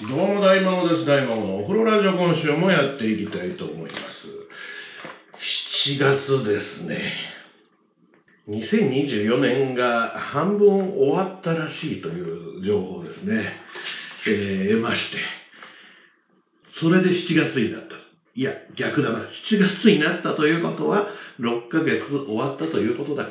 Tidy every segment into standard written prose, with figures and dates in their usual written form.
どうも大魔王です。大魔王のお風呂ラジオ、今週もやっていきたいと思います。7月ですね。2024年が半分終わったらしいという情報ですね。得まして。それで7月になった。いや、逆だな。7月になったということは、6ヶ月終わったということだから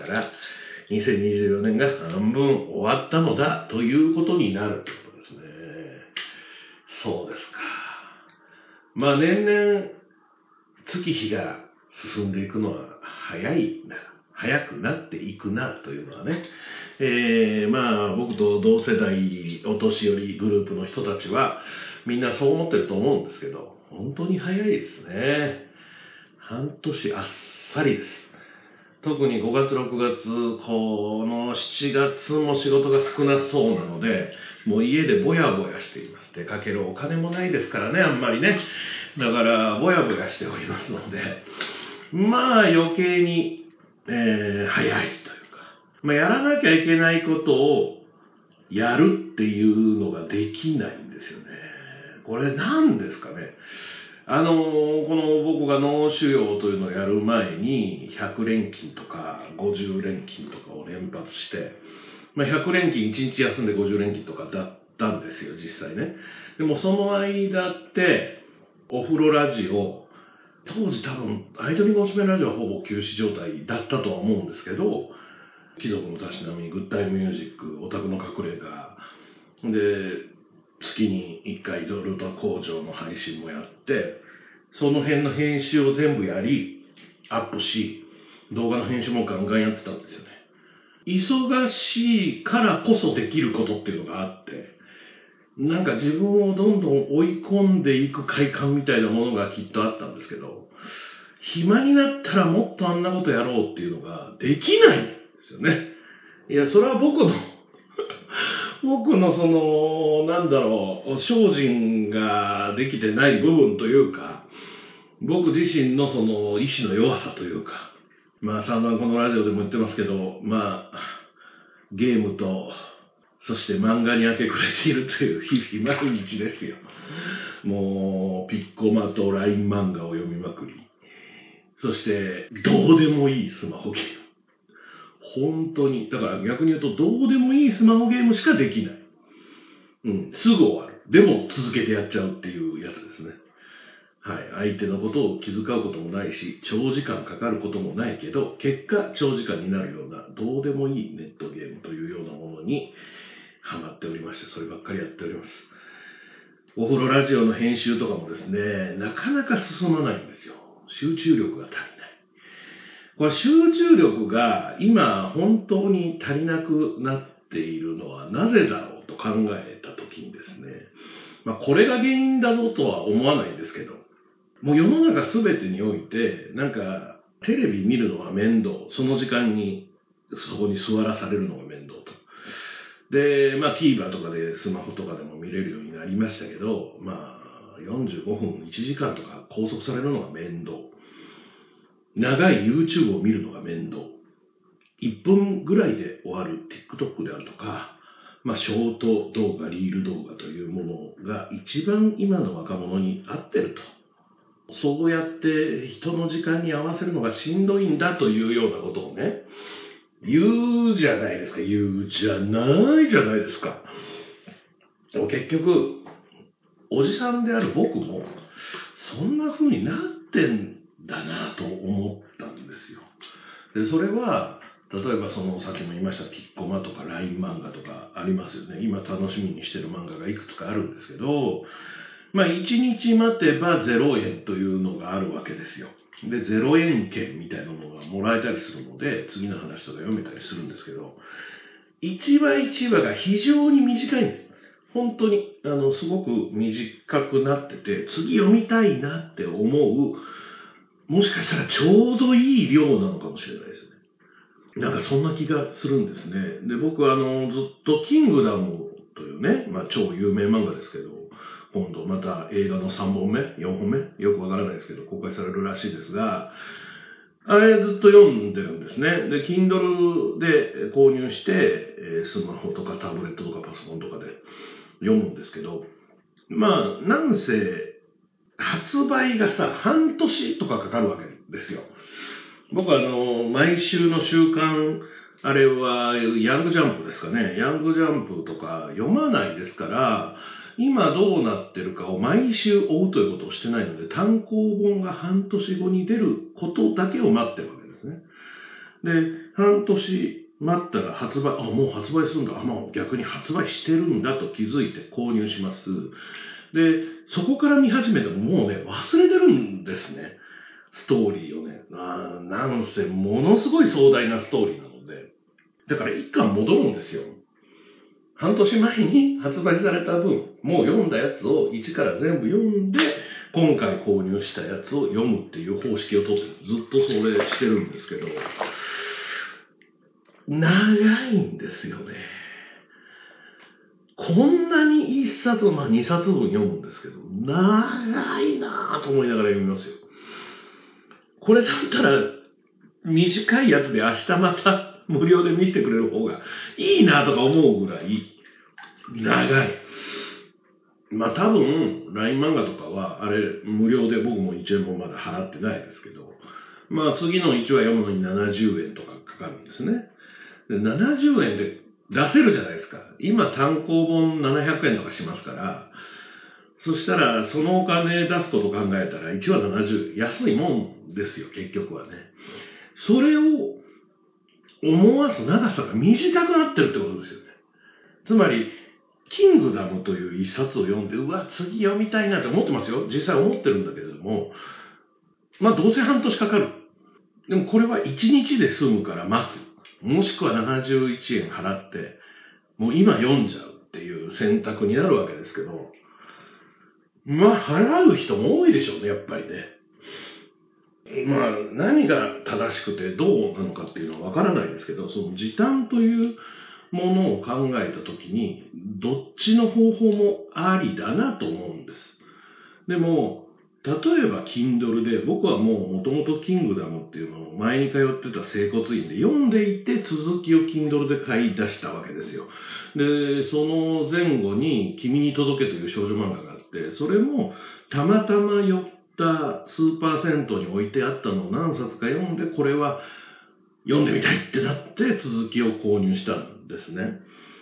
、2024年が半分終わったのだということになるということですね。そうですか。まあ年々月日が進んでいくのは早くなっていくなというのはね、まあ僕と同世代お年寄りグループの人たちはみんなそう思ってると思うんですけど、本当に早いですね。半年あっさりです。特に5月、6月、この7月も仕事が少なそうなので、もう家でぼやぼやしています。出かけるお金もないですからね、あんまりね。だから、ぼやぼやしておりますので、まあ余計に、早いというか、まあやらなきゃいけないことをやるっていうのができないんですよね。これ何ですかね。この僕が脳腫瘍というのをやる前に100連勤とか50連勤とかを連発して、まあ、100連勤1日休んで50連勤とかだったんですよ、実際ね。でもその間ってお風呂ラジオ、当時多分アイドリングおすすめラジオはほぼ休止状態だったとは思うんですけど、貴族のたしなみ、グッタイムミュージック、オタクの隠れ家で、月に1回ドルタ工場の配信もやって、その辺の編集を全部やり、アップし、動画の編集もガンガンやってたんですよね。忙しいからこそできることっていうのがあって、なんか自分をどんどん追い込んでいく快感みたいなものがきっとあったんですけど、暇になったらもっとあんなことやろうっていうのができないんですよね。いや、それは僕のその、精進ができてない部分というか、僕自身のその意志の弱さというか、まあ散々このラジオでも言ってますけど、まあ、ゲームと、そして漫画に明け暮れているという日々毎日ですよ。もう、ピッコマと LINE 漫画を読みまくり、そして、どうでもいいスマホゲーム。本当に。だから逆に言うと、どうでもいいスマホゲームしかできない。すぐ終わる。でも続けてやっちゃうっていうやつですね。はい。相手のことを気遣うこともないし、長時間かかることもないけど、結果長時間になるような、どうでもいいネットゲームというようなものにハマっておりまして、そればっかりやっております。お風呂ラジオの編集とかもですね、なかなか進まないんですよ。集中力が足りない。これ集中力が今本当に足りなくなっているのはなぜだろうと考えたときにですね、まあこれが原因だぞとは思わないんですけど、もう世の中すべてにおいて、なんかテレビ見るのが面倒、その時間にそこに座らされるのが面倒と。で、まあ TVer とかでスマホとかでも見れるようになりましたけど、まあ45分、1時間とか拘束されるのが面倒。長い YouTube を見るのが面倒。1分ぐらいで終わる TikTok であるとか、まあショート動画、リール動画というものが一番今の若者に合ってると。そうやって人の時間に合わせるのがしんどいんだというようなことをね、言うじゃないですか。言うじゃないじゃないですか。でも結局、おじさんである僕も、そんな風になってんだなと思ったんですよ。で、それは、例えばそのさっきも言いましたピッコマとか LINE 漫画とかありますよね。今楽しみにしてる漫画がいくつかあるんですけど、まあ1日待てば0円というのがあるわけですよ。で、0円券みたいなのがもらえたりするので、次の話とか読めたりするんですけど、一話一話が非常に短いんです。本当に、すごく短くなってて、次読みたいなって思う、もしかしたらちょうどいい量なのかもしれないですよね。なんかそんな気がするんですね。で、僕はずっとキングダムというね、まあ超有名漫画ですけど、今度また映画の3本目、4本目、よくわからないですけど、公開されるらしいですが、あれずっと読んでるんですね。で、Kindle で購入して、スマホとかタブレットとかパソコンとかで読むんですけど、 なんせ、発売がさ、半年とかかかるわけですよ。僕は毎週の週刊、あれは、ヤングジャンプですかね。ヤングジャンプとか読まないですから、今どうなってるかを毎週追うということをしてないので、単行本が半年後に出ることだけを待ってるわけですね。で、半年待ったら発売、もう発売するんだ。逆に発売してるんだと気づいて購入します。で、そこから見始めてももうね、忘れてるんですね。ストーリーをね。なんせ、ものすごい壮大なストーリーなので。だから一巻戻るんですよ。半年前に発売された分、もう読んだやつを一から全部読んで、今回購入したやつを読むっていう方式をとってずっとそれしてるんですけど、長いんですよね。こんなに一冊、二冊分読むんですけど、長いなぁと思いながら読みますよ。これだったら、短いやつで明日また無料で見せてくれる方がいいなとか思うぐらい、長い。多分、LINE 漫画とかは、あれ、無料で僕も1円もまだ払ってないですけど、次の1話読むのに70円とかかかるんですね。で70円で出せるじゃないですか。今単行本700円とかしますから、そしたらそのお金出すことを考えたら1話70円。安いもんですよ、結局はね。それを思わす長さが短くなってるってことですよね。つまり、キングダムという一冊を読んで、次読みたいなって思ってますよ。実際思ってるんだけれども、どうせ半年かかる。でもこれは1日で済むから待つ。もしくは71円払って、もう今読んじゃうっていう選択になるわけですけど、払う人も多いでしょうね、やっぱりね。何が正しくてどうなのかっていうのはわからないですけど、その時短というものを考えたときに、どっちの方法もありだなと思うんです。でも、例えば Kindle で、僕はもともとキングダムっていうのを前に通ってた整骨院で読んでいて続きを Kindle で買い出したわけですよ。で、その前後に君に届けという少女漫画があって、それもたまたま寄ったスーパー銭湯に置いてあったのを何冊か読んで、これは読んでみたいってなって続きを購入したんですね。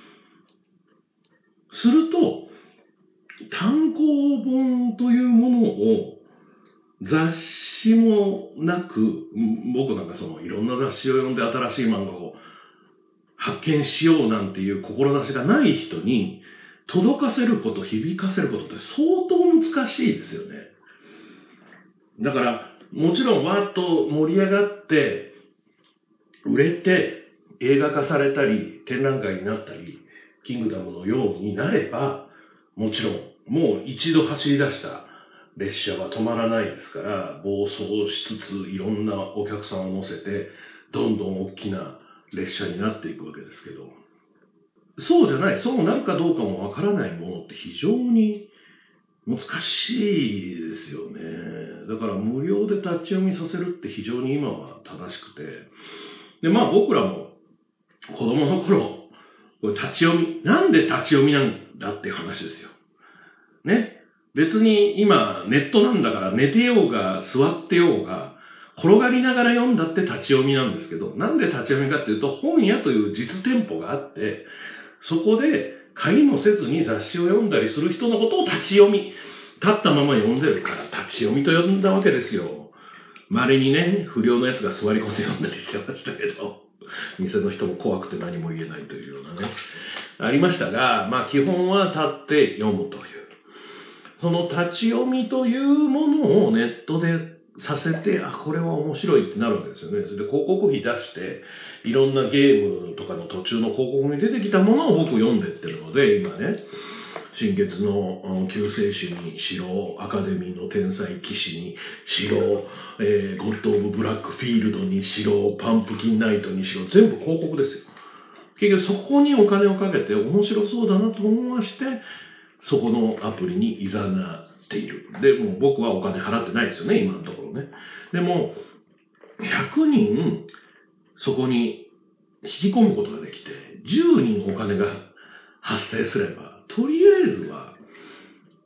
すると、単行本というものを雑誌もなく、僕なんかいろんな雑誌を読んで新しい漫画を発見しようなんていう志がない人に届かせること、響かせることって相当難しいですよね。だから、もちろんわーっと盛り上がって、売れて映画化されたり、展覧会になったり、キングダムのようになれば、もちろん、もう一度走り出した列車は止まらないですから、暴走しつついろんなお客さんを乗せて、どんどん大きな列車になっていくわけですけど、そうじゃない、そうなるかどうかもわからないものって非常に難しいですよね。だから無料で立ち読みさせるって非常に今は正しくて、で、僕らも子供の頃、これ立ち読み、なんで立ち読みなんだっていう話ですよ。ね。別に今ネットなんだから寝てようが座ってようが転がりながら読んだって立ち読みなんですけど、なんで立ち読みかっていうと本屋という実店舗があって、そこで借りもせずに雑誌を読んだりする人のことを立ち読み。立ったまま読んでるから立ち読みと呼んだわけですよ。稀にね、不良のやつが座り込んで読んだりしてましたけど、店の人も怖くて何も言えないというようなね、ありましたが、基本は立って読むという。その立ち読みというものをネットでさせて、これは面白いってなるわけですよね。それで広告費出して、いろんなゲームとかの途中の広告に出てきたものを僕読んでってるので、今ね、新月の救世主にしろ、アカデミーの天才騎士にしろ、ゴッド・オブ・ブラックフィールドにしろ、パンプキンナイトにしろ、全部広告ですよ。結局そこにお金をかけて面白そうだなと思わして、そこのアプリに誘っている。で、もう僕はお金払ってないですよね、今のところね。でも、100人そこに引き込むことができて、10人お金が発生すれば、とりあえずは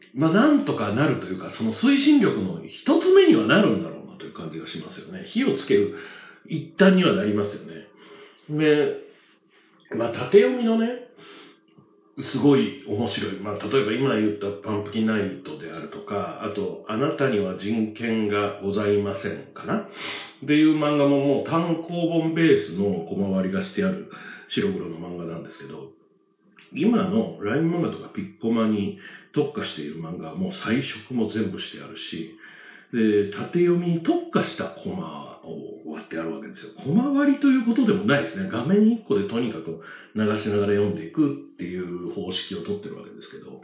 なんとかなるというか、その推進力の一つ目にはなるんだろうなという感じがしますよね。火をつける一端にはなりますよね。で、縦読みのね、すごい面白い。例えば今言ったパンプキンナイトであるとか、あと、あなたには人権がございませんかなっていう漫画ももう単行本ベースの小回りがしてある白黒の漫画なんですけど、今のライン漫画とかピッコマに特化している漫画はもう彩色も全部してあるし、で、縦読みに特化したコマを割ってあるわけですよ。コマ割りということでもないですね。画面1個でとにかく流しながら読んでいくっていう方式をとってるわけですけど、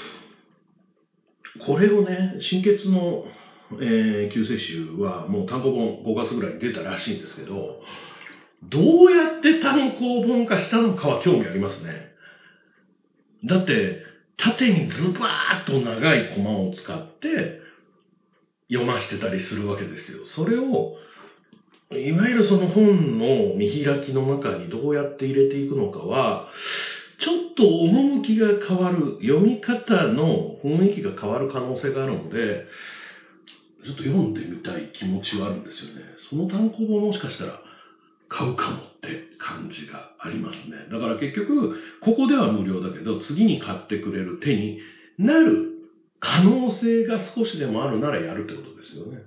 これをね、新血の、救世主はもう単行本5月ぐらいに出たらしいんですけど、どうやって単行本化したのかは興味ありますね。だって、縦にズバーッと長いコマを使って読ませてたりするわけですよ。それを、いわゆるその本の見開きの中にどうやって入れていくのかは、ちょっと趣が変わる、読み方の雰囲気が変わる可能性があるので、ちょっと読んでみたい気持ちはあるんですよね。その単行本もしかしたら買うかもって感じがありますね。だから結局、ここでは無料だけど、次に買ってくれる手になる可能性が少しでもあるならやるってことですよね。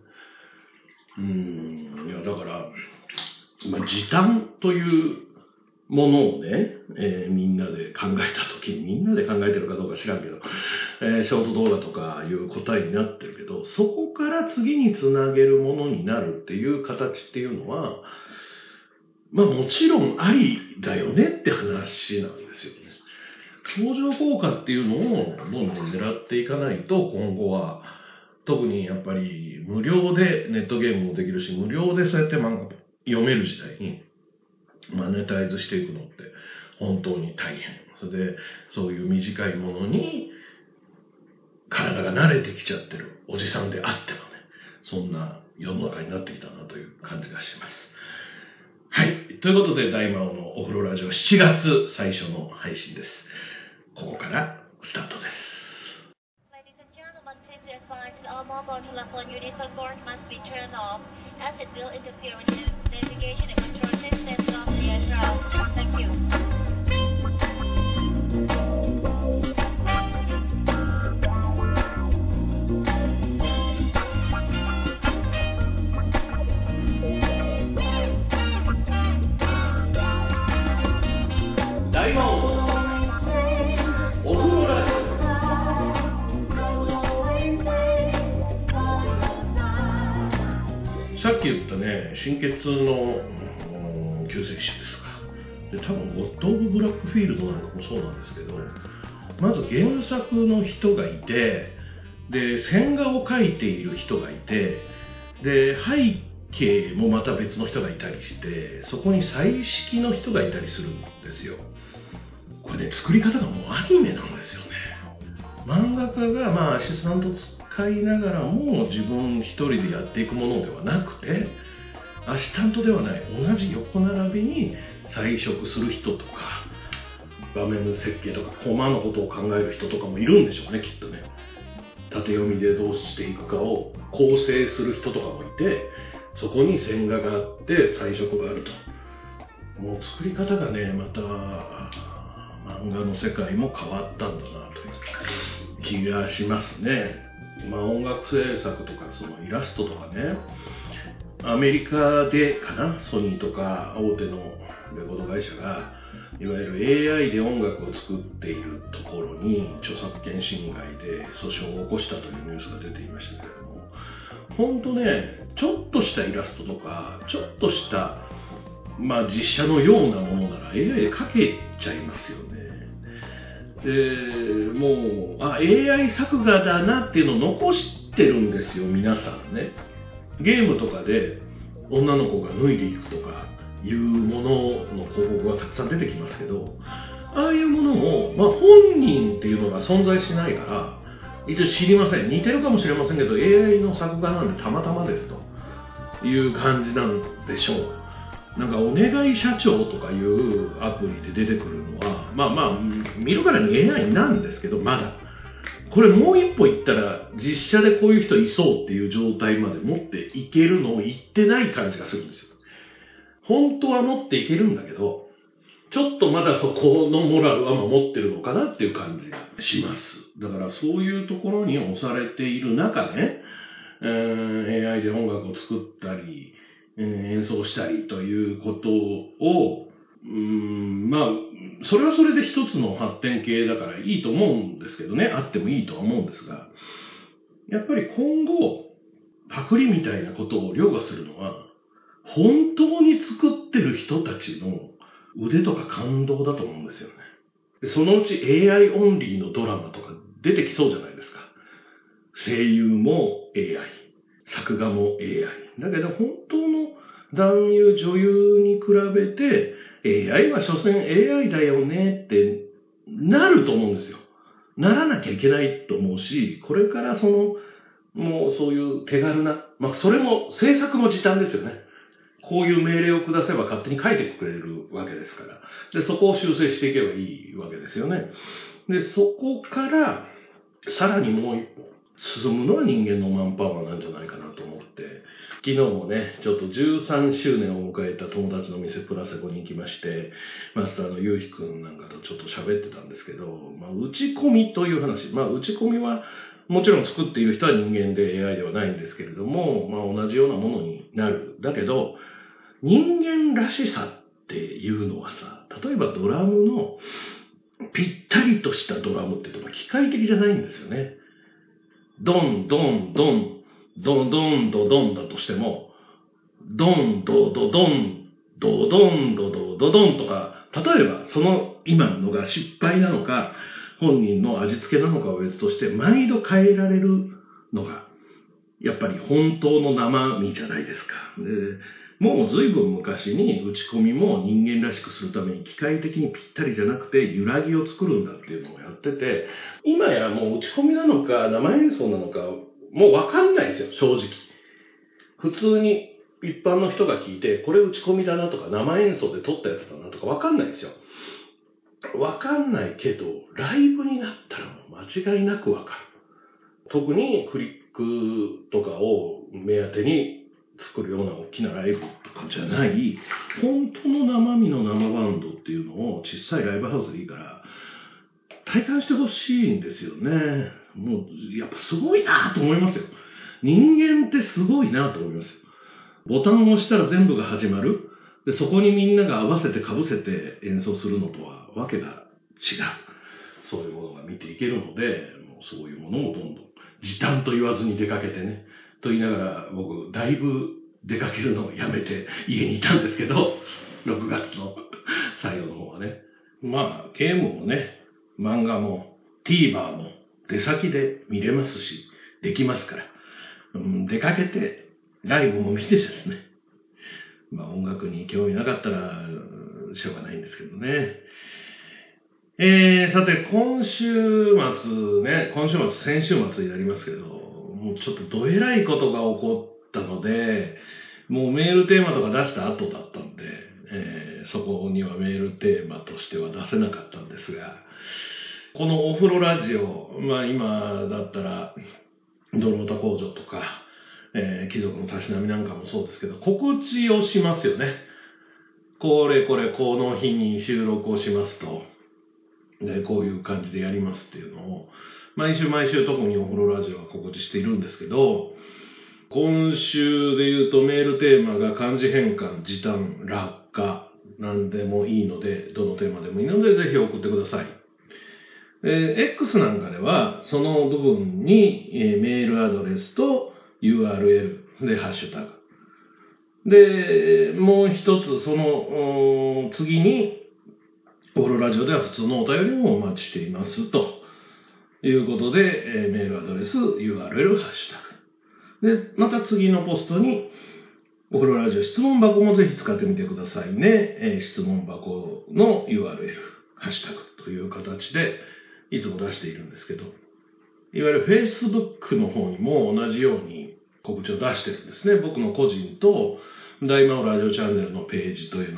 いや、だから、時短というものをね、みんなで考えたときに、みんなで考えてるかどうか知らんけど、ショート動画とかいう答えになってるけど、そこから次につなげるものになるっていう形っていうのは、もちろんありだよねって話なんですよね。相乗効果っていうのをどんどん狙っていかないと、今後は、特にやっぱり無料でネットゲームもできるし、無料でそうやって漫画読める時代にマネタイズしていくのって本当に大変。それで、そういう短いものに体が慣れてきちゃってるおじさんであってもね、そんな世の中になってきたなという感じがします。はい。ということで、大魔王のお風呂ラジオ7月最初の配信です。ここからスタートです。 Ladies and gentlemen, please be advised that all mobile telephone units on board must be turned off as it will interfere with the navigation and control systems of the aircraft. Thank you. さっき言ったね、新血の救世主ですか。で、多分、ゴッド・オブ・ブラックフィールドなんかもそうなんですけど、まず原作の人がいて、で、線画を描いている人がいて、で、背景もまた別の人がいたりして、そこに彩色の人がいたりするんですよ。これね、作り方がもうアニメなんですよね。漫画家がアシスタント使いながらも自分一人でやっていくものではなくて、アシスタントではない、同じ横並びに彩色する人とか、画面設計とかコマのことを考える人とかもいるんでしょうね、きっとね。縦読みでどうしていくかを構成する人とかもいて、そこに線画があって彩色があると。もう作り方がね、また漫画の世界も変わったんだなという気がしますね。音楽制作とかそのイラストとかね、アメリカでかな、ソニーとか大手のレコード会社がいわゆる AI で音楽を作っているところに著作権侵害で訴訟を起こしたというニュースが出ていましたけれども、本当ね、ちょっとしたイラストとかちょっとした実写のようなものなら AI で描けちゃいますよね。で、もうAI 作画だなっていうのを残してるんですよ、皆さんね。ゲームとかで女の子が脱いでいくとかいうものの広告がたくさん出てきますけど、ああいうものも、本人っていうのが存在しないから、一応知りません。似てるかもしれませんけど、AI の作画なんでたまたまですという感じなんでしょう。なんか、お願い社長とかいうアプリで出てくるのは、見るからに AI なんですけど、まだ。 これもう一歩行ったら実写でこういう人いそうっていう状態まで持っていけるのを言ってない感じがするんですよ。本当は持っていけるんだけど、ちょっとまだそこのモラルは守ってるのかなっていう感じがします。だからそういうところに押されている中ね、AI で音楽を作ったり、演奏したりということを、まあ、それはそれで一つの発展系だからいいと思うんですけどね、あってもいいとは思うんですが、やっぱり今後、パクリみたいなことを凌駕するのは、本当に作ってる人たちの腕とか感動だと思うんですよね。でそのうち AI オンリーのドラマとか出てきそうじゃないですか。声優も AI、作画も AI。だけど本当の男優女優に比べて AI は所詮 AI だよねってなると思うんですよ。ならなきゃいけないと思うし、これからもうそういう手軽な、それも制作の時短ですよね。こういう命令を下せば勝手に書いてくれるわけですから。で、そこを修正していけばいいわけですよね。で、そこから、さらにもう一歩進むのは人間のマンパワーなんじゃないかなと思って、昨日もね、ちょっと13周年を迎えた友達の店プラセコに行きまして、マスターのゆうひくんなんかとちょっと喋ってたんですけど、打ち込みという話、打ち込みはもちろん作っている人は人間で AI ではないんですけれども、同じようなものになる。だけど、人間らしさっていうのはさ、例えばドラムのぴったりとしたドラムっていうのは機械的じゃないんですよね。ドン、ドン、ドン、ドン、ドン、ドドンだとしても、ドン、ドドドン、ドドン、ドドドドンとか、例えばその今のが失敗なのか、本人の味付けなのかは別として、毎度変えられるのが、やっぱり本当の生身じゃないですか。もう随分昔に打ち込みも人間らしくするために機械的にぴったりじゃなくて揺らぎを作るんだっていうのをやってて、今やもう打ち込みなのか生演奏なのかもうわかんないですよ、正直。普通に一般の人が聞いて、これ打ち込みだなとか生演奏で撮ったやつだなとかわかんないですよ。わかんないけど、ライブになったらもう間違いなくわかる。特にクリックとかを目当てに作るような大きなライブとかじゃない、本当の生身の生バンドっていうのを小さいライブハウスでいいから体感してほしいんですよね。もうやっぱすごいなと思いますよ。人間ってすごいなと思いますよ。ボタンを押したら全部が始まる。で、そこにみんなが合わせて被せて演奏するのとはわけが違う。そういうものが見ていけるので、もうそういうものをどんどん時短と言わずに出かけてね、と言いながら僕だいぶ出かけるのをやめて家にいたんですけど、6月の最後の方はね。ゲームもね、漫画も TVer も出先で見れますし、できますから、出かけてライブも見てですね、音楽に興味なかったらしょうがないんですけどね。さて今週末、先週末になりますけど、もうちょっとどえらいことが起こったので、もうメールテーマとか出した後だったんで、そこにはメールテーマとしては出せなかったんですが、このお風呂ラジオ、今だったらドルモタ工場とか、貴族のたしなみなんかもそうですけど、告知をしますよね。この日に収録をしますと、でこういう感じでやりますっていうのを毎週特にお風呂ラジオは告知しているんですけど、今週で言うとメールテーマが漢字変換、時短、落下、なんでもいいので、どのテーマでもいいのでぜひ送ってください。X なんかではその部分にメールアドレスと URL でハッシュタグで、もう一つその次にお風呂ラジオでは普通のお便りもお待ちしていますということで、メールアドレス URL ハッシュタグで、また次のポストにお風呂ラジオ質問箱もぜひ使ってみてくださいね。質問箱の URL ハッシュタグという形でいつも出しているんですけど、いわゆる Facebook の方にも同じように告知を出してるんですね。僕の個人と大魔王ラジオチャンネルのページというのがあっ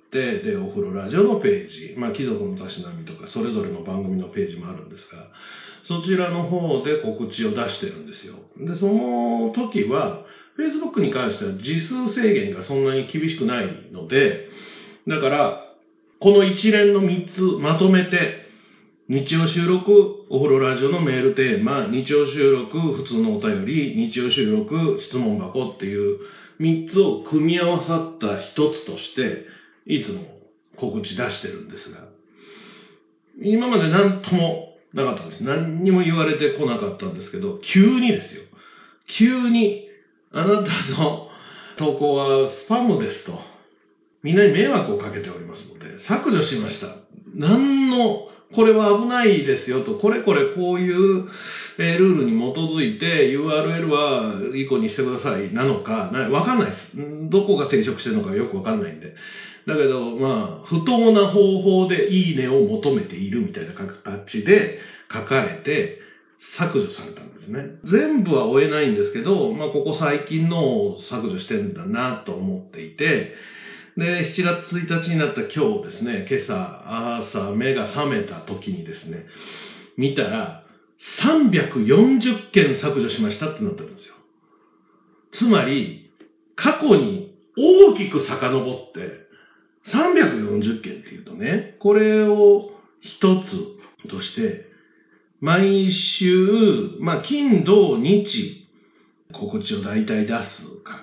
て、で、お風呂ラジオのページ、貴族のたしなみとか、それぞれの番組のページもあるんですが、そちらの方で告知を出してるんですよ。で、その時は、Facebook に関しては字数制限がそんなに厳しくないので、だから、この一連の3つまとめて、日曜収録、お風呂ラジオのメールテーマ、日曜収録、普通のお便り、日曜収録、質問箱っていう3つを組み合わさった一つとして、いつも告知出してるんですが、今まで何ともなかったんです。何にも言われてこなかったんですけど、急にですよ。急に、あなたの投稿はスパムですと。みんなに迷惑をかけておりますので、削除しました。これは危ないですよと、これこういうルールに基づいて URL は以降にしてくださいなのか、わかんないです。どこが抵触してるのかよくわかんないんで。だけど、不当な方法でいいねを求めているみたいな形で書かれて削除されたんですね。全部は追えないんですけど、ここ最近のを削除してるんだなと思っていて、で、7月1日になった今日ですね、今朝、朝目が覚めた時にですね、見たら、340件削除しましたってなってるんですよ。つまり、過去に大きく遡って、340件っていうとね、これを一つとして、毎週、金、土、日、告知を大体出すから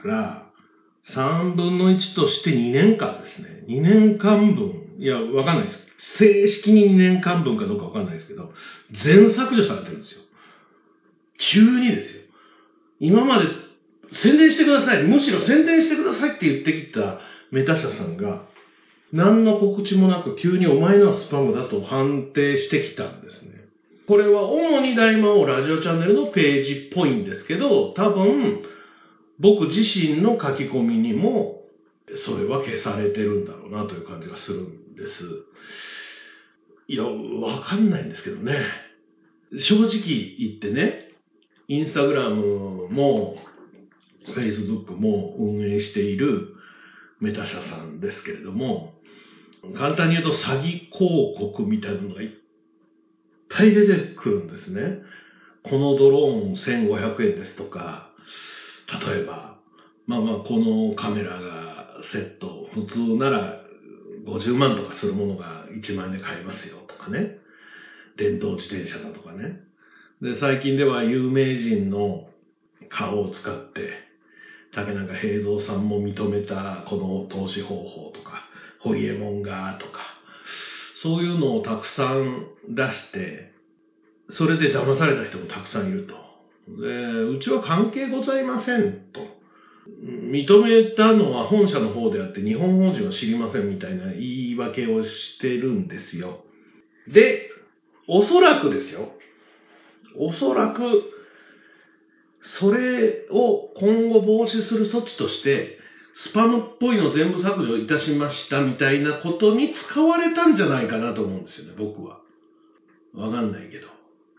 、3分の1として2年間ですね。2年間分。いや、わかんないです。正式に2年間分かどうかわかんないですけど、全削除されてるんですよ。急にですよ。今まで宣伝してください。むしろ宣伝してくださいって言ってきたメタ社さんが、何の告知もなく急にお前のはスパムだと判定してきたんですね。これは主に大魔王ラジオチャンネルのページっぽいんですけど、多分、僕自身の書き込みにも、それは消されてるんだろうなという感じがするんです。いや、わかんないんですけどね。正直言ってね、インスタグラムも、フェイスブックも運営しているメタ社さんですけれども、簡単に言うと詐欺広告みたいなのがいっぱい出てくるんですね。このドローン1500円ですとか、例えば、このカメラがセット、普通なら50万とかするものが1万円で買えますよとかね。電動自転車だとかね。で、最近では有名人の顔を使って、竹中平蔵さんも認めたこの投資方法とか、ホリエモンがとか、そういうのをたくさん出して、それで騙された人もたくさんいると。で、うちは関係ございませんと。認めたのは本社の方であって日本法人は知りませんみたいな言い訳をしてるんですよ。で、おそらくですよ。おそらく、それを今後防止する措置として、スパムっぽいの全部削除いたしましたみたいなことに使われたんじゃないかなと思うんですよね、僕は。わかんないけど。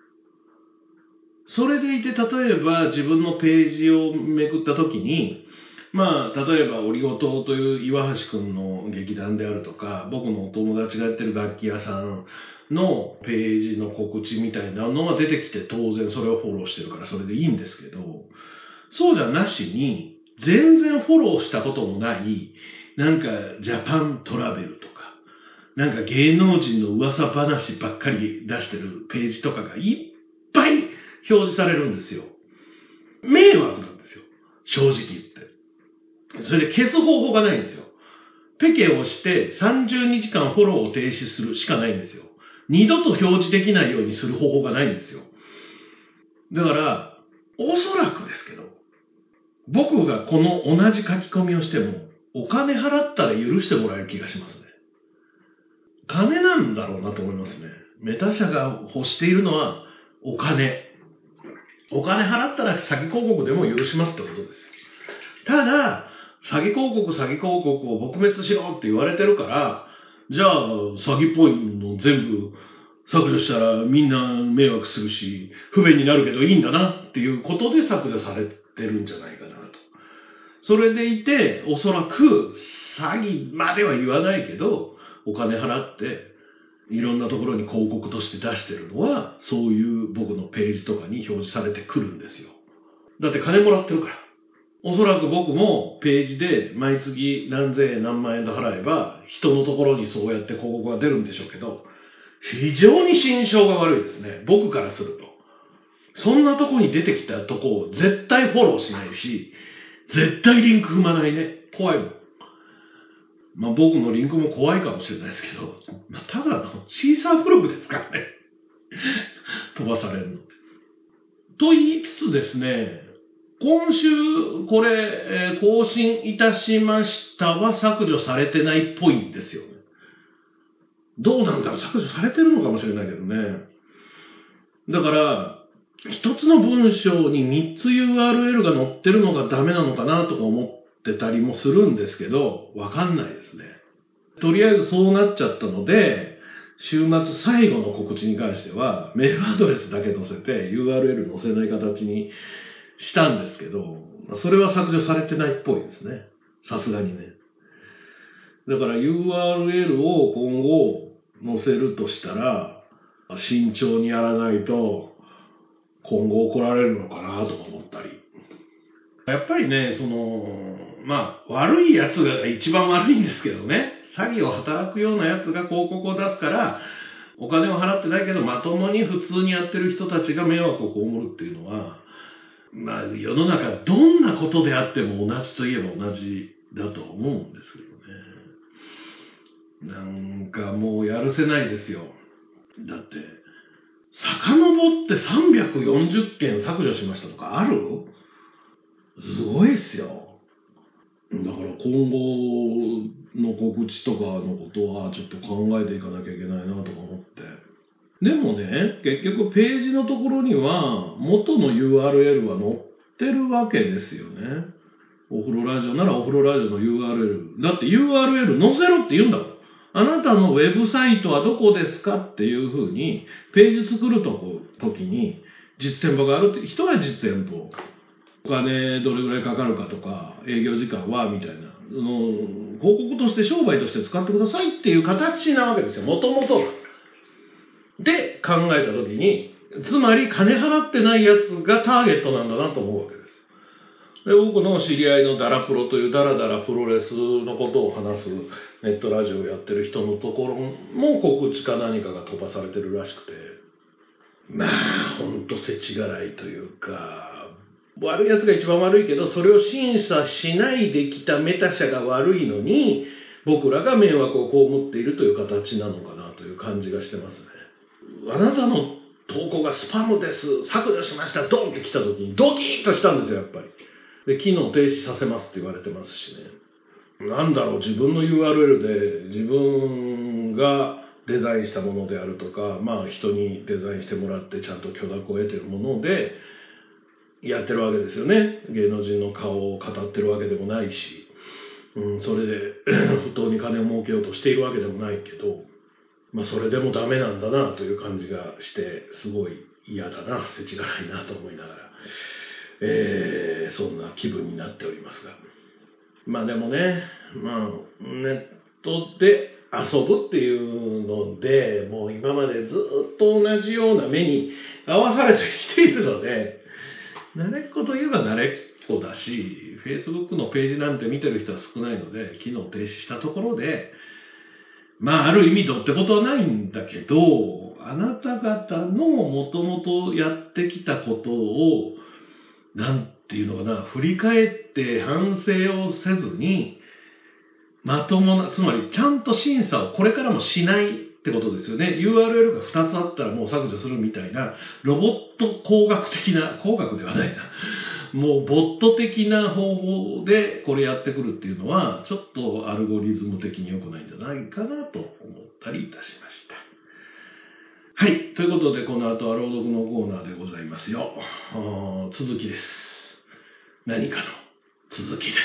それでいて、例えば自分のページをめくったときに、例えばオリゴ糖という岩橋くんの劇団であるとか、僕のお友達がやってる楽器屋さんのページの告知みたいなのが出てきて、当然それをフォローしてるからそれでいいんですけど、そうじゃなしに、全然フォローしたこともない、なんかジャパントラベルとか、なんか芸能人の噂話ばっかり出してるページとかがいっぱい表示されるんですよ。迷惑なんですよ。正直言って。それで消す方法がないんですよ。ペケをして30日間フォローを停止するしかないんですよ。二度と表示できないようにする方法がないんですよ。だから、おそらくですけど、僕がこの同じ書き込みをしても、お金払ったら許してもらえる気がしますね。金なんだろうなと思いますね。メタ社が欲しているのはお金。お金払ったら詐欺広告でも許しますってことです。ただ、詐欺広告を撲滅しろって言われてるから、じゃあ、詐欺っぽいの全部削除したらみんな迷惑するし、不便になるけどいいんだなっていうことで削除されてるんじゃないかなと。 それでいて、おそらく詐欺までは言わないけど、お金払って、いろんなところに広告として出してるのは、そういう僕のページとかに表示されてくるんですよ。だって金もらってるから。おそらく僕もページで毎月何千円何万円と払えば、人のところにそうやって広告が出るんでしょうけど、非常に心象が悪いですね。僕からすると。そんなとこに出てきたとこを絶対フォローしないし、絶対リンク踏まないね。怖いもん。まあ僕のリンクも怖いかもしれないですけど、まあただのシーサーブログですからね。飛ばされるので。と言いつつですね、今週これ、更新いたしましたは削除されてないっぽいんですよね。どうなんだろう、削除されてるのかもしれないけどね。だから、一つの文章に3つ URL が載ってるのがダメなのかなとか思ってたりもするんですけど、わかんないですね。とりあえずそうなっちゃったので、週末最後の告知に関しては、メールアドレスだけ載せて URL 載せない形にしたんですけど、それは削除されてないっぽいですね。さすがにね。だから URL を今後載せるとしたら、慎重にやらないと今後怒られるのかなとか思ったり。やっぱりね、悪いやつが一番悪いんですけどね。詐欺を働くようなやつが広告を出すから、お金を払ってないけどまともに普通にやってる人たちが迷惑を被るっていうのは、まあ世の中どんなことであっても同じといえば同じだと思うんですけどね。なんかもうやるせないですよ。だって、遡って340件削除しましたとかある？すごいっすよ。だから今後の告知とかのことはちょっと考えていかなきゃいけないなとか思って。でもね、結局ページのところには元の URL は載ってるわけですよね。お風呂ラジオならお風呂ラジオの URL。だって URL 載せろって言うんだもん。あなたのウェブサイトはどこですかっていうふうに、ページ作る時に、実店舗があるって人は実店舗。お金どれぐらいかかるかとか、営業時間はみたいな。広告として商売として使ってくださいっていう形なわけですよ。もともと。で、考えた時に、つまり金払ってないやつがターゲットなんだなと思うわけです。で、僕の知り合いのダラプロというダラダラプロレスのことを話すネットラジオをやってる人のところも告知か何かが飛ばされてるらしくて、まあ、ほんと世知辛いというか、悪い奴が一番悪いけど、それを審査しないできたメタ社が悪いのに、僕らが迷惑を被っているという形なのかなという感じがしてますね。あなたの投稿がスパムです、削除しました、ドンって来た時にドキッとしたんですよ、やっぱり。で、機能停止させますって言われてますしね。なんだろう、自分の URL で自分がデザインしたものであるとか、まあ人にデザインしてもらってちゃんと許諾を得てるものでやってるわけですよね。芸能人の顔を語ってるわけでもないし、それで不当に金を儲けようとしているわけでもないけど、まあそれでもダメなんだなという感じがして、すごい嫌だな、世知辛いなと思いながら。そんな気分になっておりますが。まあでもね、ネットで遊ぶっていうので、もう今までずっと同じような目に遭わされてきているので、慣れっこといえば慣れっこだし、Facebook のページなんて見てる人は少ないので、機能停止したところで、まあある意味どうってことはないんだけど、あなた方のもともとやってきたことを、なんていうのかな、振り返って反省をせずに、まともな、つまりちゃんと審査をこれからもしないってことですよね。URL が2つあったらもう削除するみたいな、ロボット工学的な、工学ではないな、もうボット的な方法でこれやってくるっていうのは、ちょっとアルゴリズム的に良くないんじゃないかなと思ったりいたしました。はい。ということで、この後は朗読のコーナーでございますよ。続きです。何かの続きです。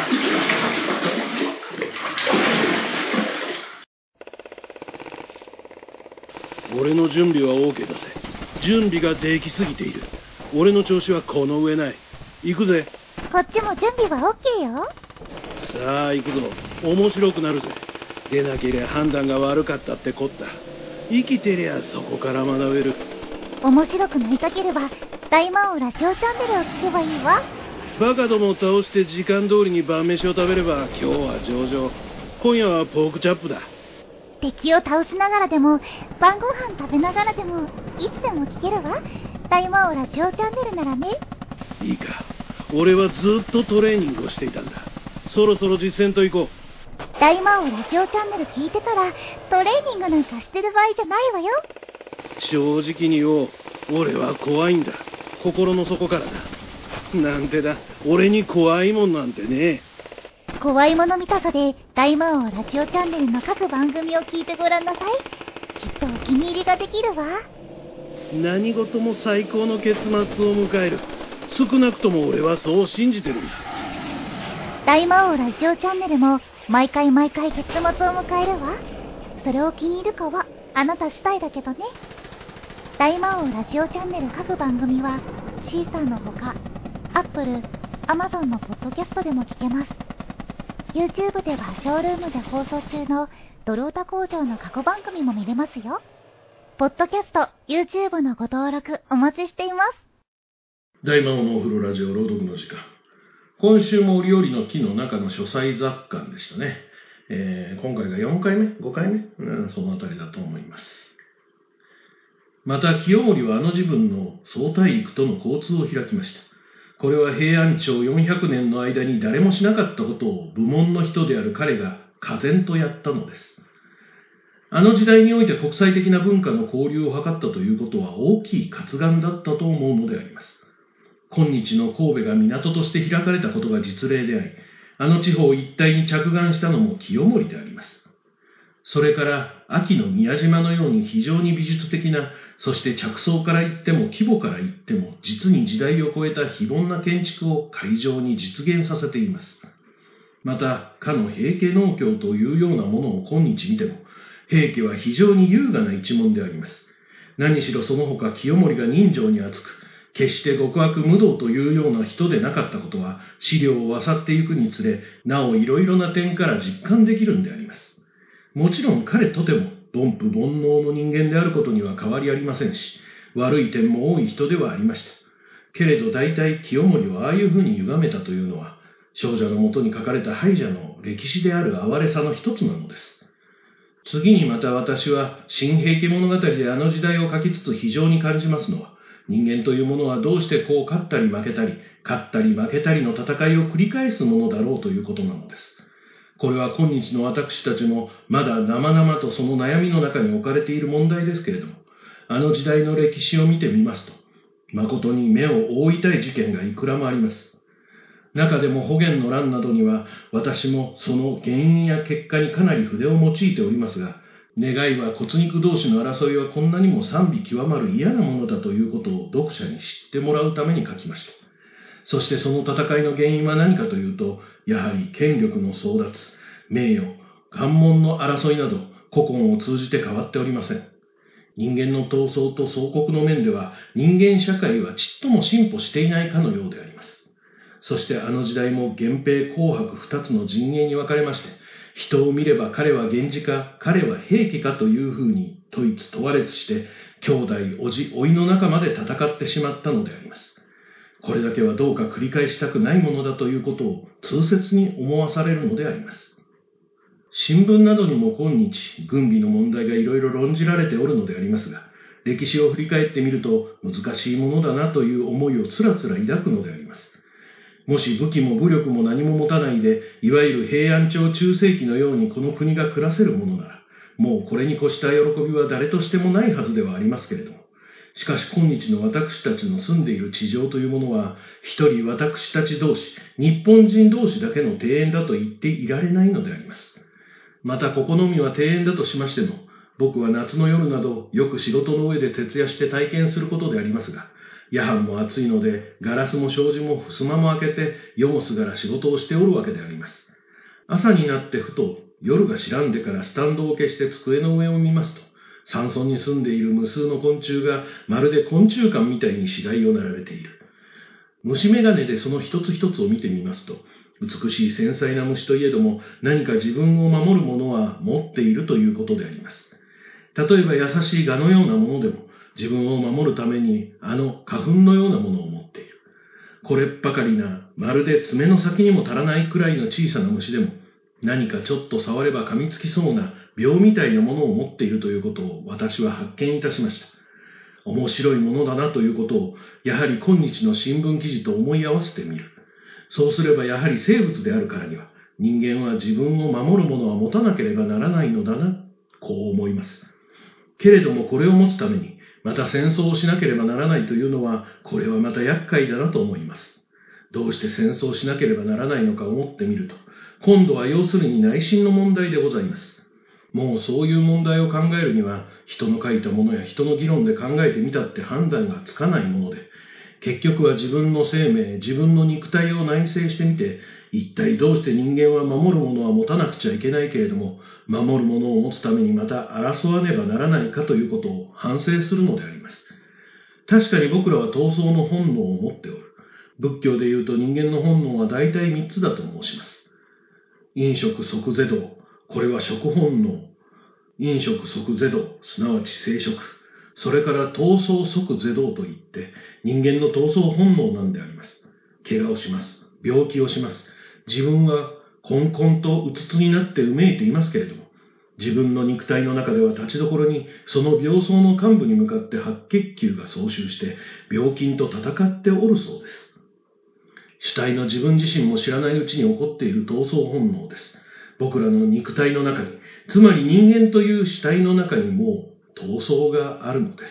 俺の準備は OK だぜ。準備ができすぎている。俺の調子はこの上ない。行くぜ。 こっちも準備は OK よ。 さあ行くぞ。面白くなるぜ。出なけりゃ判断が悪かったってこった。生きてりゃそこから学べる。 面白くなりたければ大魔王ラジオチャンネルを聞けばいいわ。 バカどもを倒して時間通りに晩飯を食べれば今日は上々。今夜はポークチャップだ。 敵を倒しながらでも晩ご飯食べながらでもいつでも聞けるわ。大魔王ラジオチャンネルならね。 いいか、俺はずっとトレーニングをしていたんだ。そろそろ実践と行こう。 大魔王ラジオチャンネル聞いてたらトレーニングなんかしてる場合じゃないわよ。 正直に言おう。俺は怖いんだ。心の底からだ。なんてだ、俺に怖いもんなんてね。 怖いもの見たさで大魔王ラジオチャンネルの各番組を聞いてごらんなさい。きっとお気に入りができるわ。 何事も最高の結末を迎える。少なくとも俺はそう信じてるんだ。 大魔王ラジオチャンネルも毎回結末を迎えるわ。それを気に入るかはあなた次第だけどね。大魔王ラジオチャンネル各番組はシーサーのほか Apple、Amazon のポッドキャストでも聞けます。 YouTube ではショールームで放送中のドルオタ工場の過去番組も見れますよ。ポッドキャスト、YouTube のご登録お待ちしています。 大魔王のお風呂ラジオ朗読の時間。今週も折々の木の中の書斎雑感でしたね。今回が4回目 ?5 回目、そのあたりだと思います。また清盛はあの自分の総大陸との交通を開きました。これは平安朝400年の間に誰もしなかったことを部門の人である彼が毅然とやったのです。あの時代において国際的な文化の交流を図ったということは大きい活願だったと思うのであります。今日の神戸が港として開かれたことが実例であり、あの地方一帯に着眼したのも清盛であります。それから秋の宮島のように非常に美術的な、そして着想から言っても規模から言っても実に時代を超えた非凡な建築を会場に実現させています。またかの平家農協というようなものを今日見ても、平家は非常に優雅な一門であります。何しろその他清盛が人情に厚く、決して極悪無道というような人でなかったことは資料を漁っていくにつれ、なおいろいろな点から実感できるんであります。もちろん彼とても凡夫煩悩の人間であることには変わりありませんし、悪い点も多い人ではありました。けれど大体清盛をああいうふうに歪めたというのは、少女のもとに書かれた敗者の歴史である哀れさの一つなのです。次にまた私は新平家物語であの時代を書きつつ非常に感じますのは、人間というものはどうしてこう勝ったり負けたり、勝ったり負けたりの戦いを繰り返すものだろうということなのです。これは今日の私たちもまだ生々とその悩みの中に置かれている問題ですけれども、あの時代の歴史を見てみますと、誠に目を覆いたい事件がいくらもあります。中でも保元の乱などには私もその原因や結果にかなり筆を用いておりますが、願いは骨肉同士の争いはこんなにも賛美極まる嫌なものだということを読者に知ってもらうために書きました。そしてその戦いの原因は何かというと、やはり権力の争奪、名誉、願門の争いなど古今を通じて変わっておりません。人間の闘争と総国の面では人間社会はちっとも進歩していないかのようであります。そしてあの時代も源平紅白二つの陣営に分かれまして、人を見れば彼は源氏か、彼は平家かというふうに問いつ問われつして、兄弟、叔父、甥の中まで戦ってしまったのであります。これだけはどうか繰り返したくないものだということを痛切に思わされるのであります。新聞などにも今日、軍備の問題がいろいろ論じられておるのでありますが、歴史を振り返ってみると難しいものだなという思いをつらつら抱くのであります。もし武器も武力も何も持たないで、いわゆる平安朝中世紀のようにこの国が暮らせるものなら、もうこれに越した喜びは誰としてもないはずではありますけれども、しかし今日の私たちの住んでいる地上というものは、一人私たち同士、日本人同士だけの庭園だと言っていられないのであります。またここのみは庭園だとしましても、僕は夏の夜などよく仕事の上で徹夜して体験することでありますが、夜半も暑いので、ガラスも障子も襖も開けて、夜もすがら仕事をしておるわけであります。朝になってふと、夜が白んでからスタンドを消して机の上を見ますと、山村に住んでいる無数の昆虫がまるで昆虫館みたいに死骸を並べている。 虫眼鏡でその一つ一つを見てみますと、美しい繊細な虫といえども、何か自分を守るものは持っているということであります。例えば優しい蛾のようなものでも、自分を守るために花粉のようなものを持っている。これっぱかりな、まるで爪の先にも足らないくらいの小さな虫でも、何かちょっと触れば噛みつきそうな病みたいなものを持っているということを私は発見いたしました。面白いものだなということを、やはり今日の新聞記事と思い合わせてみる。そうすればやはり生物であるからには、人間は自分を守るものは持たなければならないのだな、こう思います。けれどもこれを持つために、また戦争をしなければならないというのは、これはまた厄介だなと思います。どうして戦争をしなければならないのか思ってみると、今度は要するに内心の問題でございます。もうそういう問題を考えるには、人の書いたものや人の議論で考えてみたって判断がつかないもので、結局は自分の生命、自分の肉体を内省してみて、一体どうして人間は守るものは持たなくちゃいけないけれども、守るものを持つためにまた争わねばならないかということを反省するのであります。確かに僕らは闘争の本能を持っておる。仏教でいうと人間の本能は大体3つだと申します。飲食即是道。これは食本能。飲食即是道、すなわち生食。それから闘争即是道といって、人間の闘争本能なんであります。怪我をします。病気をします。自分はこんこんとうつつになってうめいていますけれども、自分の肉体の中では立ちどころにその病巣の幹部に向かって白血球が総集して病菌と戦っておるそうです。主体の自分自身も知らないうちに起こっている闘争本能です。僕らの肉体の中に、つまり人間という主体の中にも闘争があるのです。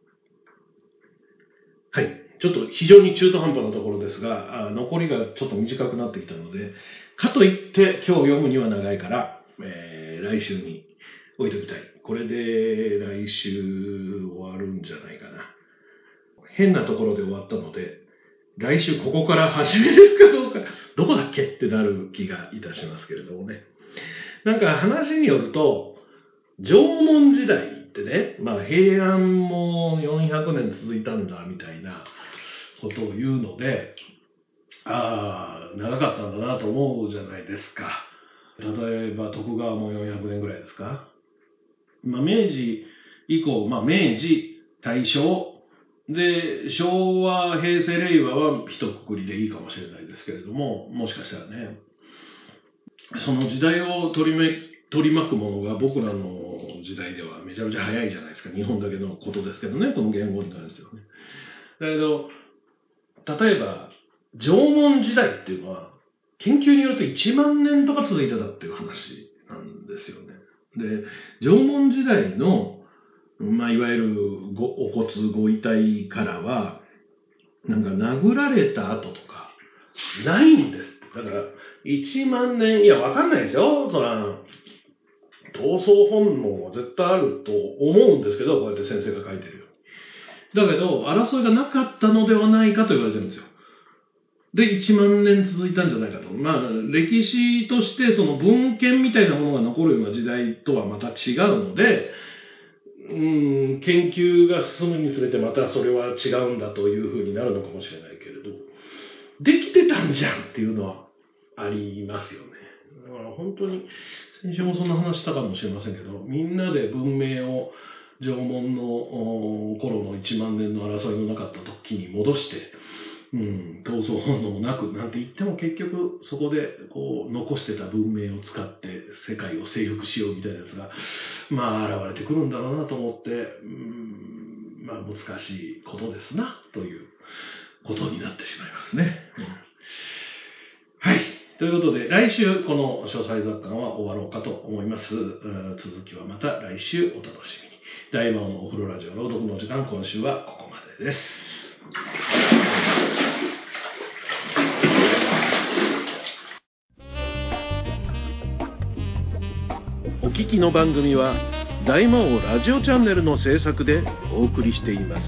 はい。ちょっと非常に中途半端なところですが、残りがちょっと短くなってきたので、かといって今日読むには長いから、来週に置いときたい。これで来週終わるんじゃないかな。変なところで終わったので、来週ここから始めるかどうか、どこだっけってなる気がいたしますけれどもね。なんか話によると、縄文時代ってね、平安も400年続いたんだみたいなことを言うので、長かったんだなと思うじゃないですか。例えば徳川も400年ぐらいですか。明治以降、明治、大正、で、昭和、平成、令和は一括りでいいかもしれないですけれども、もしかしたらね、その時代を取り巻くものが僕らの時代ではめちゃめちゃ早いじゃないですか。日本だけのことですけどね、この言語に関してはね。だけど、例えば、縄文時代っていうのは、研究によると1万年とか続いてたっていう話なんですよね。で、縄文時代のいわゆるお骨ご遺体からは、なんか殴られた跡とか、ないんです。だから、1万年、いや、わかんないですよ。そら、闘争本能は絶対あると思うんですけど、こうやって先生が書いてるように。だけど、争いがなかったのではないかと言われてるんですよ。で、1万年続いたんじゃないかと。歴史としてその文献みたいなものが残るような時代とはまた違うので、研究が進むにつれてまたそれは違うんだというふうになるのかもしれないけれど、できてたんじゃんっていうのはありますよね。だから本当に、先週もそんな話したかもしれませんけど、みんなで文明を縄文の頃の1万年の争いのなかった時に戻して、闘争本能もなくなんて言っても結局そこでこう残してた文明を使って世界を征服しようみたいなやつが現れてくるんだろうなと思って、難しいことですなということになってしまいますね。はい。ということで来週この詳細雑感は終わろうかと思います。続きはまた来週お楽しみに。大魔王のお風呂ラジオ朗読の時間、今週はここまでです。 お聞きの番組は大魔王ラジオチャンネルの制作でお送りしています。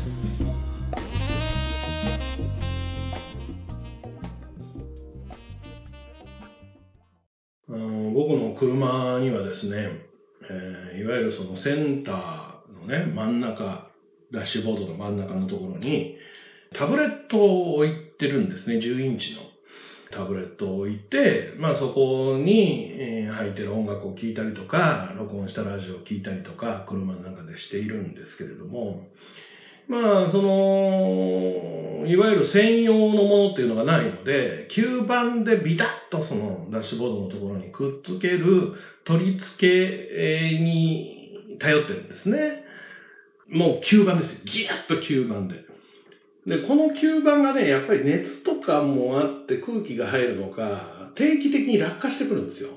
僕の車にはですね、いわゆるそのセンターのね、真ん中、ダッシュボードの真ん中のところにタブレットを置いてるんですね。10インチのタブレットを置いて、そこに、入ってる音楽を聴いたりとか、録音したラジオを聴いたりとか、車の中でしているんですけれども、いわゆる専用のものっていうのがないので、吸盤でビタッとそのダッシュボードのところにくっつける取り付けに頼ってるんですね。もう吸盤ですよ。ギュッと吸盤で。で、この吸盤がね、やっぱり熱とかもあって空気が入るのか、定期的に落下してくるんですよ。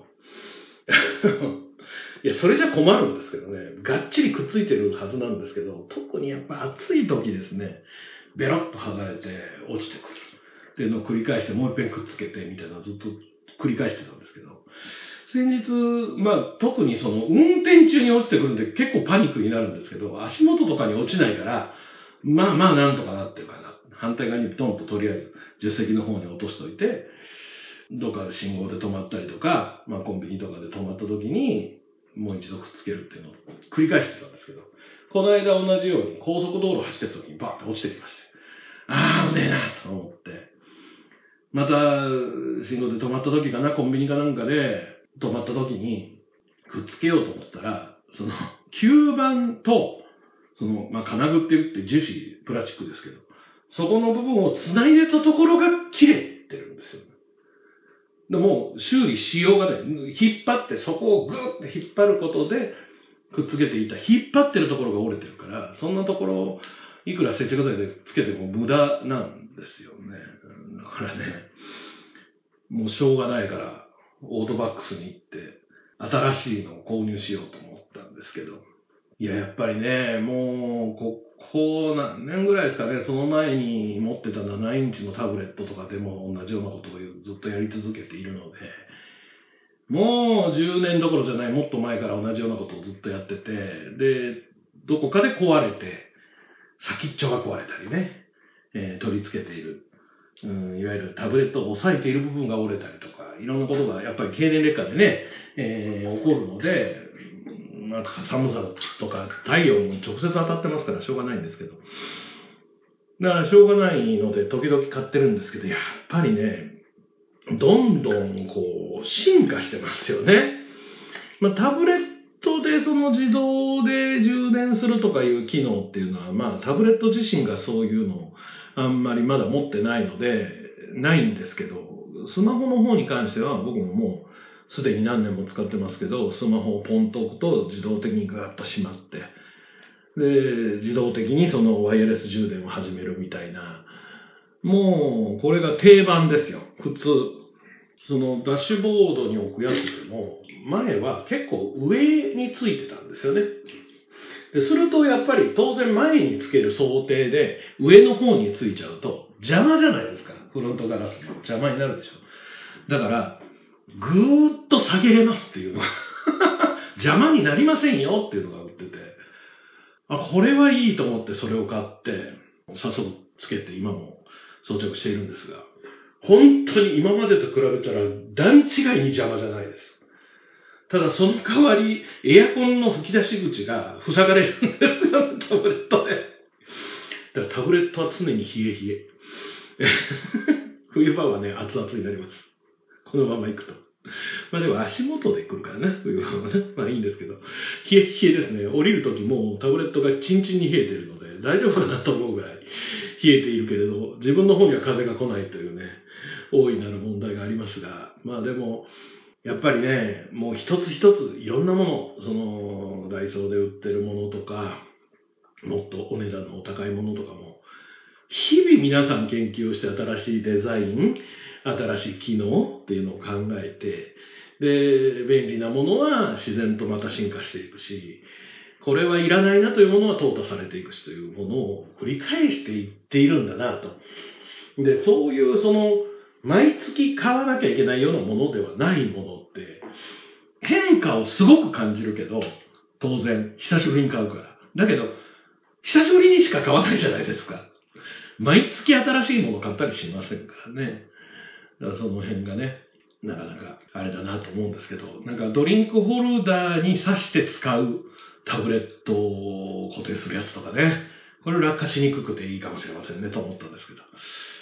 いや、それじゃ困るんですけどね。がっちりくっついてるはずなんですけど、特にやっぱ暑い時ですね、ベロッと剥がれて落ちてくる。っていうのを繰り返してもう一遍くっつけてみたいなのをずっと繰り返してたんですけど、先日、特にその運転中に落ちてくるんで結構パニックになるんですけど、足元とかに落ちないから、なんとかなってるかな。反対側にドンととりあえず助手席の方に落としといて、どっかで信号で止まったりとか、コンビニとかで止まった時に、もう一度くっつけるっていうのを繰り返してたんですけど、この間同じように高速道路走ってる時にバーって落ちてきまして、危ねえなと思って、また信号で止まった時かな、コンビニかなんかで止まった時にくっつけようと思ったら、その吸盤と、金具って言って樹脂、プラスチックですけど、そこの部分を繋いでたところが切れてるんですよ。でもう修理しようがない。引っ張ってそこをグーって引っ張ることでくっつけていた。引っ張ってるところが折れてるから、そんなところをいくら接着剤でつけても無駄なんですよね。だからね、もうしょうがないからオートバックスに行って新しいのを購入しようと思ったんですけど、いや、やっぱりね、もうここ何年ぐらいですかね、その前に持ってた7インチのタブレットとかでも同じようなことをずっとやり続けているので、もう10年どころじゃない、もっと前から同じようなことをずっとやってて、で、どこかで壊れて、先っちょが壊れたりね、取り付けている、いわゆるタブレットを押さえている部分が折れたりとか、いろんなことがやっぱり経年劣化でね、起こるので、寒さとか太陽に直接当たってますからしょうがないんですけど。だからしょうがないので時々買ってるんですけど、やっぱりね、どんどん進化してますよね。タブレットでその自動で充電するとかいう機能っていうのは、タブレット自身がそういうのをあんまりまだ持ってないので、ないんですけど、スマホの方に関しては僕ももうすでに何年も使ってますけど、スマホをポンと置くと自動的にガッと閉まって、で、自動的にそのワイヤレス充電を始めるみたいな、もうこれが定番ですよ。普通。そのダッシュボードに置くやつでも、前は結構上についてたんですよね。でするとやっぱり当然前につける想定で上の方についちゃうと邪魔じゃないですか。フロントガラスの邪魔になるでしょ。だから、ぐーっと下げれますっていうのが邪魔になりませんよっていうのが売ってて、これはいいと思ってそれを買って早速つけて今も装着しているんですが、本当に今までと比べたら段違いに邪魔じゃないです。ただその代わりエアコンの吹き出し口が塞がれるんですよ、タブレットで。だからタブレットは常に冷え冷え冬場はね、熱々になります。このまま行くと。でも足元で来るからね、冬はね。いいんですけど。冷え冷えですね。降りるときもタブレットがチンチンに冷えてるので、大丈夫かなと思うぐらい冷えているけれど、自分の方には風が来ないというね、大いなる問題がありますが、でも、やっぱりね、もう一つ一ついろんなもの、その、ダイソーで売ってるものとか、もっとお値段のお高いものとかも、日々皆さん研究して新しいデザイン、新しい機能っていうのを考えて、で、便利なものは自然とまた進化していくし、これはいらないなというものは淘汰されていくしというものを繰り返していっているんだなと。で、そういうその、毎月買わなきゃいけないようなものではないものって、変化をすごく感じるけど、当然、久しぶりに買うから。だけど、久しぶりにしか買わないじゃないですか。毎月新しいもの買ったりしませんからね。だからその辺がね、なかなかあれだなと思うんですけど、なんかドリンクホルダーに挿して使うタブレットを固定するやつとかね、これ落下しにくくていいかもしれませんねと思ったんですけど。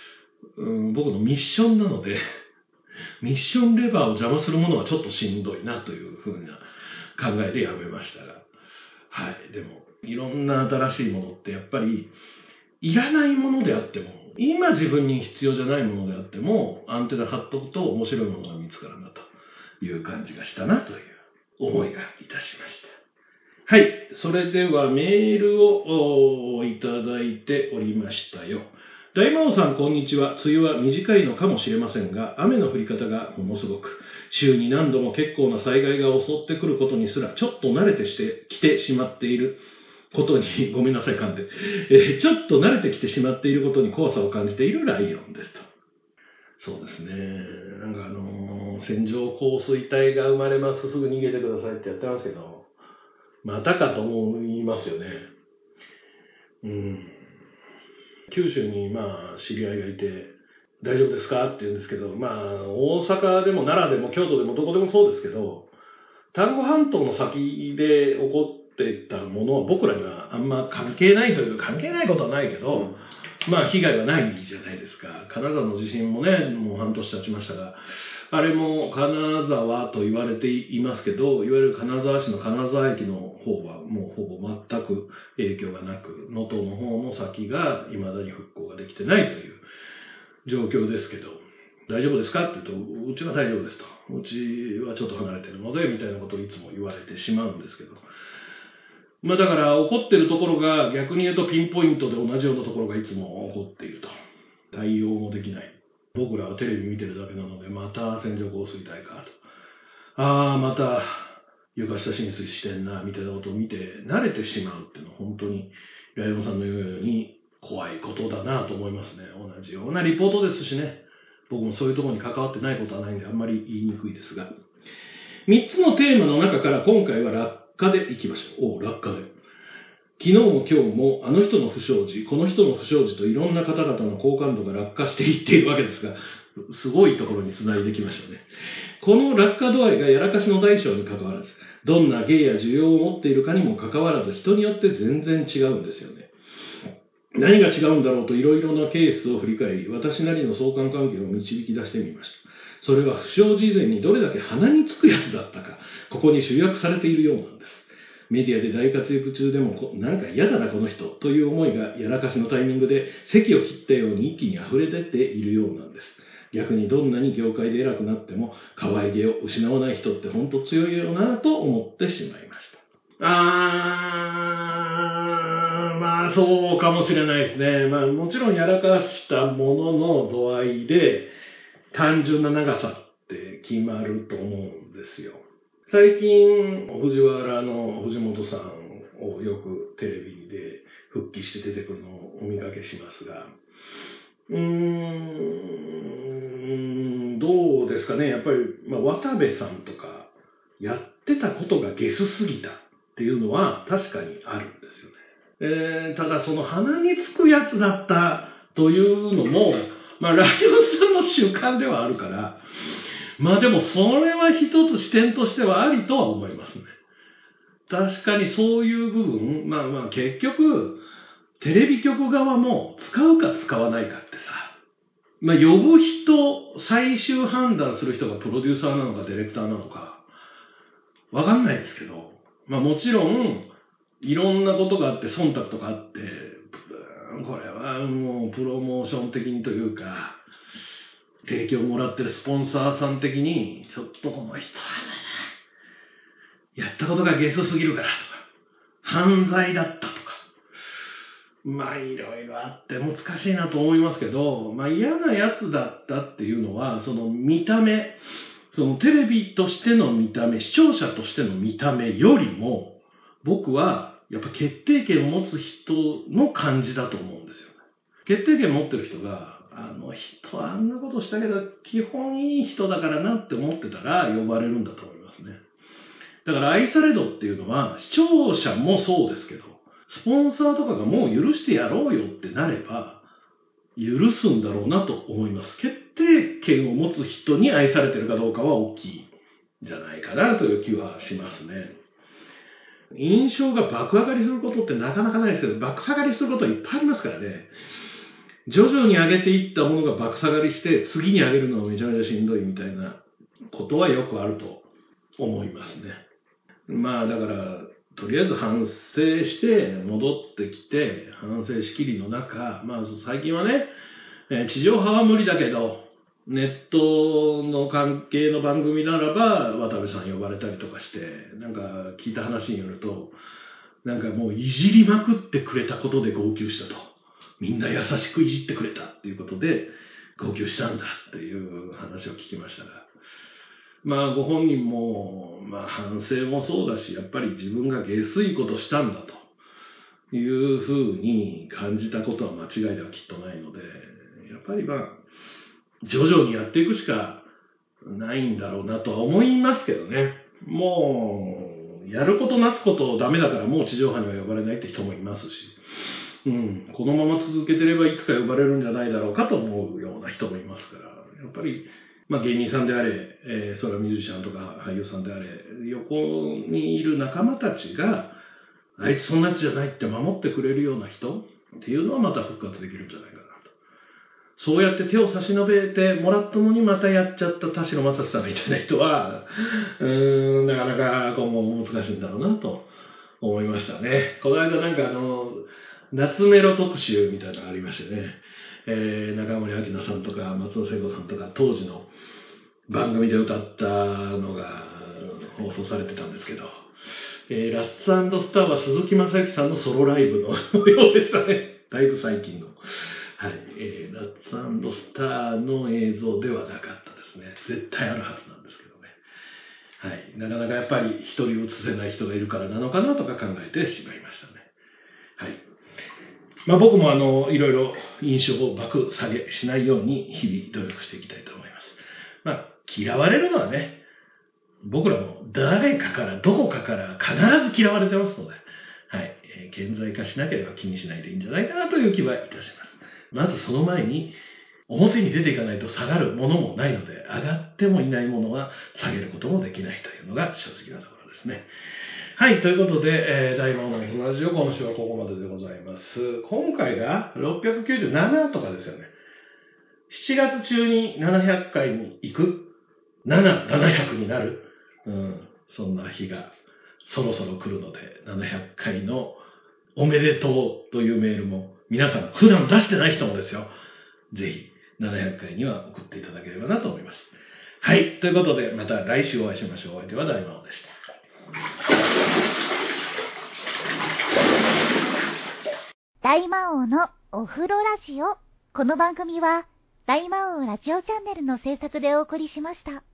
僕のミッションなので、ミッションレバーを邪魔するものはちょっとしんどいなというふうな考えでやめましたが。はい。でも、いろんな新しいものってやっぱり、いらないものであっても、今自分に必要じゃないものであっても、アンテナ張っとくと面白いものが見つかるなという感じがしたなという思いがいたしました。はい。それではメールをいただいておりましたよ。大魔王さん、こんにちは。梅雨は短いのかもしれませんが、雨の降り方がものすごく、週に何度も結構な災害が襲ってくることにすら、ちょっと慣れてきてしまっていることに、ごめんなさい、噛んで。ちょっと慣れてきてしまっていることに怖さを感じているライオンですと。そうですね。なんか線状降水帯が生まれます。すぐ逃げてくださいってやってますけど、またかと思いますよね。九州に知り合いがいて、大丈夫ですかって言うんですけど、大阪でも奈良でも京都でもどこでもそうですけど、丹後半島の先で起こっていたものは僕らにはあんま関係ないというか、関係ないことはないけど、被害はないじゃないですか。金沢の地震もね、もう半年経ちましたが、あれも金沢と言われていますけど、いわゆる金沢市の金沢駅の方はもうほぼ全く影響がなく、能登の方の先が未だに復興ができてないという状況ですけど、大丈夫ですかって言うと、うちは大丈夫ですと。うちはちょっと離れてるので、みたいなことをいつも言われてしまうんですけど。だから起こってるところが逆に言うとピンポイントで同じようなところがいつも起こっていると。対応もできない。僕らはテレビ見てるだけなので、また線状降水帯かと。また床下浸水してんな、みたいなことを見て慣れてしまうっていうのは本当にライオンさんの言うように怖いことだなと思いますね。同じようなリポートですしね。僕もそういうところに関わってないことはないんであんまり言いにくいですが。3つのテーマの中から今回は落下でいきましょう。落下で。昨日も今日もあの人の不祥事、この人の不祥事といろんな方々の好感度が落下していっているわけですが、すごいところに繋いできましたね。この落下度合いがやらかしの大小に関わらず、どんな芸や需要を持っているかにも関わらず、人によって全然違うんですよね。何が違うんだろうといろいろなケースを振り返り、私なりの相関関係を導き出してみました。それは不祥事以前にどれだけ鼻につくやつだったか、ここに集約されているようなんです。メディアで大活躍中でも、なんか嫌だなこの人という思いがやらかしのタイミングで席を切ったように一気に溢れ出ているようなんです。逆にどんなに業界で偉くなっても可愛げを失わない人って本当強いよなと思ってしまいました。そうかもしれないですね。もちろんやらかしたものの度合いで単純な長さって決まると思うんですよ。最近、藤原の藤本さんをよくテレビで復帰して出てくるのをお見かけしますが、どうですかね。やっぱり、渡部さんとかやってたことがゲスすぎたっていうのは確かにあるんですよね。ただその鼻につくやつだったというのも、ライオンさんの主観ではあるから、でもそれは一つ視点としてはありとは思いますね。確かにそういう部分、結局、テレビ局側も使うか使わないかってさ、呼ぶ人、最終判断する人がプロデューサーなのかディレクターなのか、わかんないですけど、もちろん、いろんなことがあって忖度とかあって、これはもうプロモーション的にというか、提供もらってるスポンサーさん的に、ちょっとこの人はやったことがゲスすぎるからとか、犯罪だったとか、いろいろあって難しいなと思いますけど、嫌なやつだったっていうのは、その見た目、そのテレビとしての見た目、視聴者としての見た目よりも、僕はやっぱ決定権を持つ人の感じだと思うんですよね。決定権を持ってる人が、あの人あんなことしたけど、基本いい人だからなって思ってたら呼ばれるんだと思いますね。だから愛され度っていうのは、視聴者もそうですけど、スポンサーとかがもう許してやろうよってなれば、許すんだろうなと思います。決定権を持つ人に愛されてるかどうかは大きいんじゃないかなという気はしますね。印象が爆上がりすることってなかなかないですけど、爆下がりすることはいっぱいありますからね。 徐々に上げていったものが爆下がりして、次に上げるのがめちゃめちゃしんどいみたいなことはよくあると思いますね。まあだから、とりあえず反省して戻ってきて、反省しきりの中、まあ最近はね、地上波は無理だけど、ネットの関係の番組ならば、渡部さん呼ばれたりとかして、なんか聞いた話によると、なんかもういじりまくってくれたことで号泣したと。みんな優しくいじってくれたっていうことで号泣したんだっていう話を聞きましたが。まあご本人も、まあ反省もそうだし、やっぱり自分が下水ことしたんだというふうに感じたことは間違いではきっとないので、やっぱりまあ、徐々にやっていくしかないんだろうなとは思いますけどね。もう、やることなすことダメだからもう地上波には呼ばれないって人もいますし、このまま続けてればいつか呼ばれるんじゃないだろうかと思うような人もいますから、やっぱり、まあ芸人さんであれ、それはミュージシャンとか俳優さんであれ、横にいる仲間たちが、あいつそんなやつじゃないって守ってくれるような人っていうのはまた復活できるんじゃないかなと。そうやって手を差し伸べてもらったのにまたやっちゃった田代正史さんみたいな人は、なかなか今後も難しいんだろうなと思いましたね。この間なんか夏メロ特集みたいなのがありましてね、中森明菜さんとか松尾聖子さんとか当時の番組で歌ったのが放送されてたんですけど、ラッツ&スターは鈴木雅之さんのソロライブのようでしたね。だいぶ最近の。はい、ラッツ&スターの映像ではなかったですね。絶対あるはずなんですけどね。はい、なかなかやっぱり一人映せない人がいるからなのかなとか考えてしまいましたね。はい。まあ僕もいろいろ印象を爆下げしないように日々努力していきたいと思います。まあ嫌われるのはね、僕らも誰かからどこかから必ず嫌われてますので、はい、顕在化しなければ気にしないでいいんじゃないかなという気はいたします。まずその前に表に出ていかないと下がるものもないので、上がってもいないものは下げることもできないというのが正直なところですね。はい、ということで、大魔王のラジオ今週はここまででございます。今回が697とかですよね。7月中に700回に行く 700になる、そんな日がそろそろ来るので、700回のおめでとうというメールも皆さん普段出してない人もですよ。ぜひ700回には送っていただければなと思います。はい。ということで、また来週お会いしましょう。お相手は大魔王でした。 大魔王のお風呂ラジオ。この番組は大魔王ラジオチャンネルの制作でお送りしました。